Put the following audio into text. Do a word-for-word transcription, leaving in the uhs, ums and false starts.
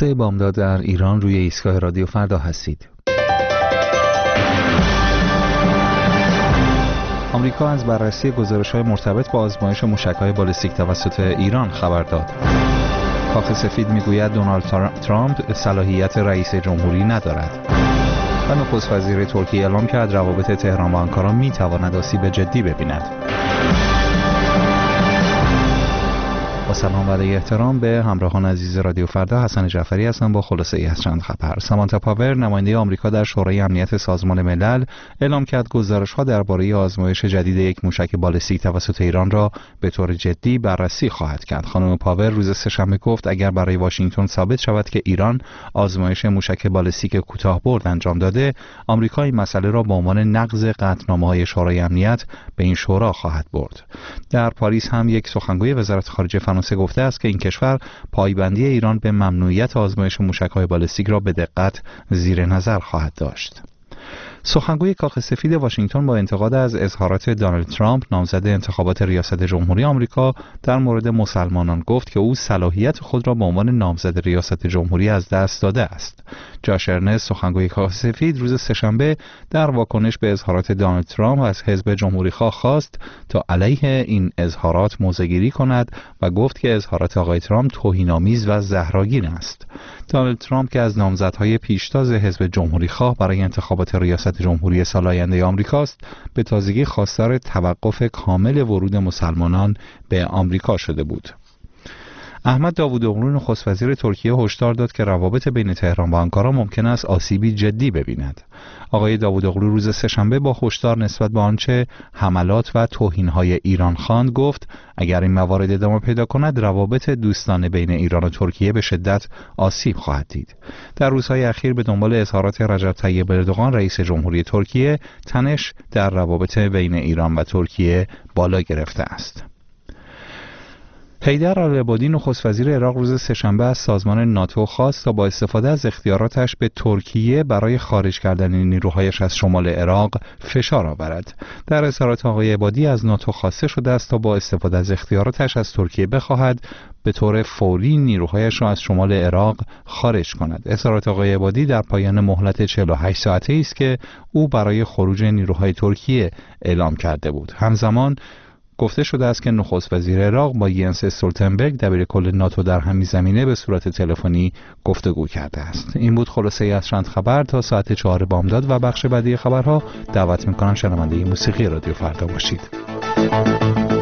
خلاصه بامداد در ایران روی ایستگاه رادیو فردا هستید. آمریکا از بررسی گزارش‌های مرتبط با آزمایش موشک‌های بالستیک توسط ایران خبر داد. کاخ سفید میگوید دونالد ترامپ صلاحیت رئیس جمهوری ندارد. و نخست وزیر ترکیه اعلام کرد روابط تهران و آنکارا میتواند آسیب جدی ببیند. با سلام و احترام به همراهان عزیز رادیو فردا، حسن جعفری هستم با خلاصه ای از چند خبر. سامانتا پاور، نماینده آمریکا در شورای امنیت سازمان ملل، اعلام کرد گزارش‌ها درباره آزمایش جدید یک موشک بالستیک توسط ایران را به طور جدی بررسی خواهد کرد. خانم پاور روز سه‌شنبه گفت اگر برای واشنگتن ثابت شود که ایران آزمایش موشک بالستیک کوتاه‌برد انجام داده، آمریکا این مسئله را به عنوان نقض قطعنامه‌های شورای امنیت به این شورا خواهد برد. در پاریس هم یک سخنگوی وزارت خارجه فرانسه گفته است که این کشور پایبندی ایران به ممنوعیت آزمایش موشک‌های بالستیک را به دقت زیر نظر خواهد داشت. سخنگوی کاخ سفید واشنگتن با انتقاد از اظهارات دونالد ترامپ، نامزد انتخابات ریاست جمهوری آمریکا، در مورد مسلمانان گفت که او صلاحیت خود را به عنوان نامزد ریاست جمهوری از دست داده است. جاش ارنست، سخنگوی کاخ سفید، روز سه‌شنبه در واکنش به اظهارات دونالد ترامپ از حزب جمهوری‌خواه خواست تا علیه این اظهارات موضع‌گیری کند و گفت که اظهارات آقای ترامپ توهین‌آمیز و زهرآگین است. دونالد ترامپ که از نامزدهای پیشتاز حزب جمهوری‌خواه برای انتخابات ریاست جمهوری سال آینده آمریکاست، به تازگی خواستار توقف کامل ورود مسلمانان به آمریکا شده بود. احمد داوودوغلو، نخست وزیر ترکیه، هشدار داد که روابط بین تهران و آنکارا ممکن است آسیبی جدی ببیند. آقای داوودوغلو روز سه‌شنبه با هشدار نسبت به آنچه حملات و توهین‌های ایران خواند گفت اگر این موارد ادامه پیدا کند، روابط دوستانه بین ایران و ترکیه به شدت آسیب خواهد دید. در روزهای اخیر به دنبال اظهارات رجب طیب اردوغان، رئیس جمهوری ترکیه، تنش در روابط بین ایران و ترکیه بالا گرفته است. حیدر العبادی، نخست وزیر عراق، روز سه‌شنبه از سازمان ناتو خواست تا با استفاده از اختیاراتش به ترکیه برای خارج کردن نیروهایش از شمال عراق فشار آورد. در اظهارات آقای عبادی از ناتو خواسته شده است تا با استفاده از اختیاراتش از ترکیه بخواهد به طور فوری نیروهایش را از شمال عراق خارج کند. اظهارات آقای عبادی در پایان مهلت چهل و هشت ساعته است که او برای خروج نیروهای ترکیه اعلام کرده بود. همزمان گفته شده است که نخست وزیر عراق با ینس استولتنبرگ، دبیرکل ناتو، در همین زمینه به صورت تلفنی گفتگو کرده است. این بود خلاصه ای از چند خبر. تا ساعت چهار بامداد و بخش بعدی خبرها دعوت می‌کنم شنونده موسیقی رادیو فردا باشید.